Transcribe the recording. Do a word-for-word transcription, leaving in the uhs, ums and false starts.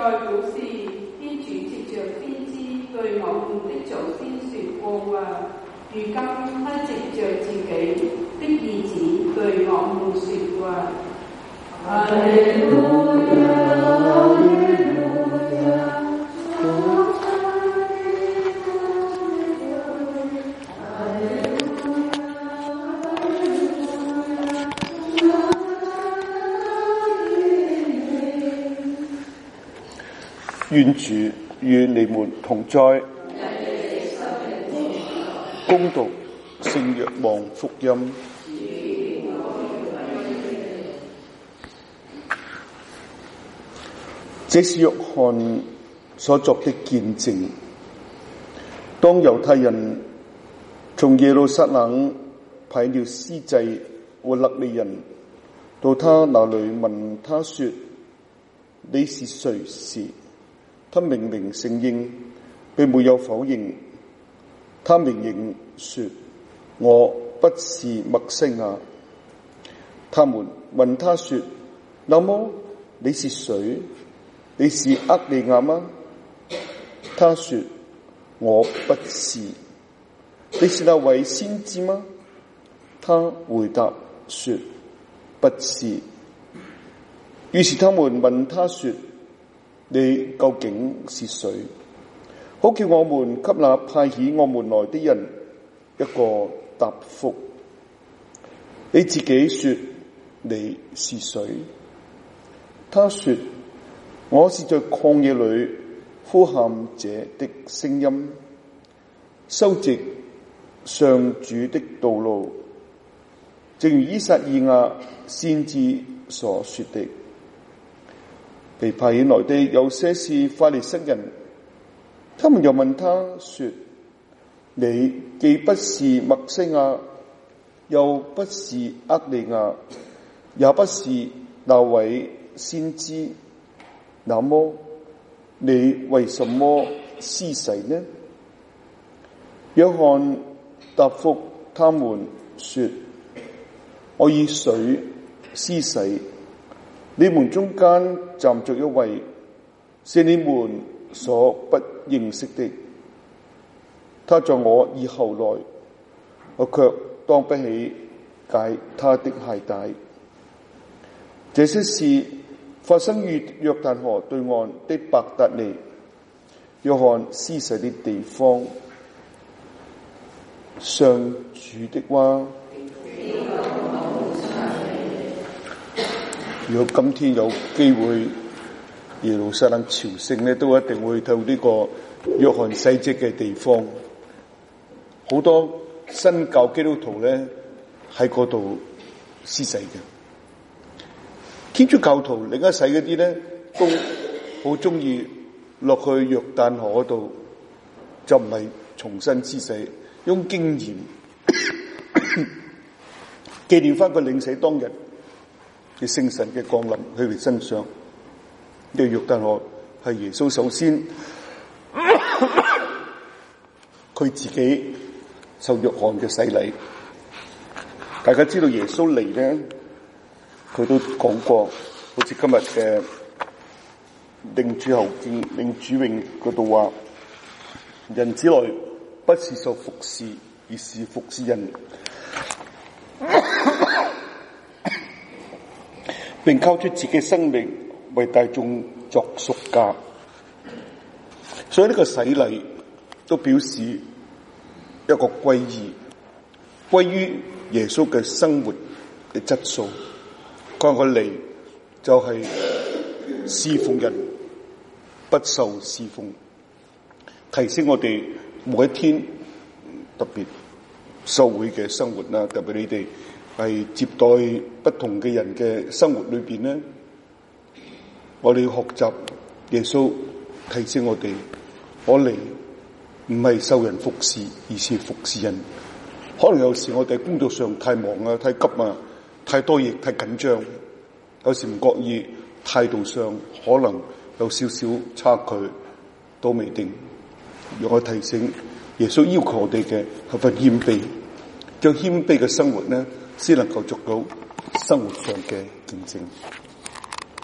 在古時，天主藉着先知對我們的祖先說過話，如今他藉着自己的兒子對我們說話。哈利路亞，哈利路亞。 願主與你們同在。恭讀聖若望福音。這是約翰所作的見證。當猶太人從耶路撒冷派了司祭和勒利人到他那裏問他說：你是誰時，他明明承認，並沒有否認。他明認說：我不是默西亞。他們問他說：那麼你是誰？你是厄利亞嗎？他說：我不是。你是那位先知嗎？他回答說：不是。於是他們問他說：你究竟是誰？好叫我們給那派遣我們來的人一個答覆。你自己說你是誰？他說：我是在曠野裏呼喊者的聲音，修直上主的道路，正如依撒意亞先知所說的。被派遣來的有些是法利塞人，他們又問他說：你既不是默西亞，又不是厄利亞，也不是那位先知，那麼你為什麼施洗呢？約翰答覆他們說：我以水施洗，你們中間站着一位，是你們所不認識的，他在我以後來，我卻當不起解他的鞋帶。這些事發生於約旦河對岸的伯達尼，約翰施洗的地方。上主的話。如果今天有機會耶路撒冷朝聖呢，都一定會到呢個約翰洗職嘅地方。好多新教基督徒咧喺嗰度施洗嘅。天主教徒另一洗嗰啲咧都好中意落去約旦河嗰度，就唔係重新施洗，用經驗紀念翻佢領洗當日嘅聖神嘅降臨喺佢身上。呢個約旦河係耶穌首先佢自己受約翰嘅洗禮。大家知道耶穌嚟咧，佢都講過，好似今日嘅領主後經領主詠嗰度話：人子來不是受服侍，而是服侍人，並交出自己生命為大眾作贖價。所以呢個洗禮都表示一個歸依，歸於耶穌嘅生活嘅質素。佢話我嚟就係侍奉人，不受侍奉，提升我哋每一天特別修會嘅生活啦，特別你哋係接待不同嘅人嘅生活裏邊咧，我哋要學習耶穌提醒我哋，我嚟唔係受人服侍，而是服侍人。可能有時我哋工作上太忙啊、太急啊、太多嘢、太緊張，有時唔覺意態度上可能有少少差距，都未定。讓我提醒耶穌要求我哋嘅係份謙卑，將謙卑嘅生活呢，先能夠做到生活上嘅見證。